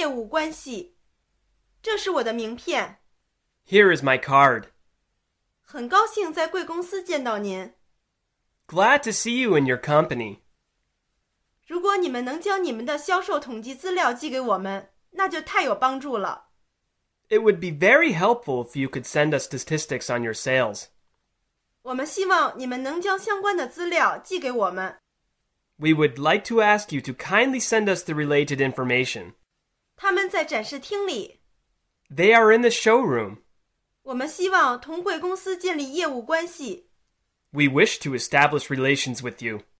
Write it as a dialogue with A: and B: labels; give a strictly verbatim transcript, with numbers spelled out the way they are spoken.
A: 业务关系。这是我的名片。
B: Here is my card.
A: 很高兴在贵公司见到您。
B: Glad to see you in your company.
A: 如果你们能将你们的销售统计资料寄给我们，那就太有帮助了。
B: It would be very helpful if you could send us statistics on your sales.
A: 我们希望你们能将相关的资料寄给我们。
B: We would like to ask you to kindly send us the related information.
A: 他们在展示厅里。
B: They are in the showroom.
A: 我们希望同贵公司建立业务关系。
B: We wish to establish relations with you.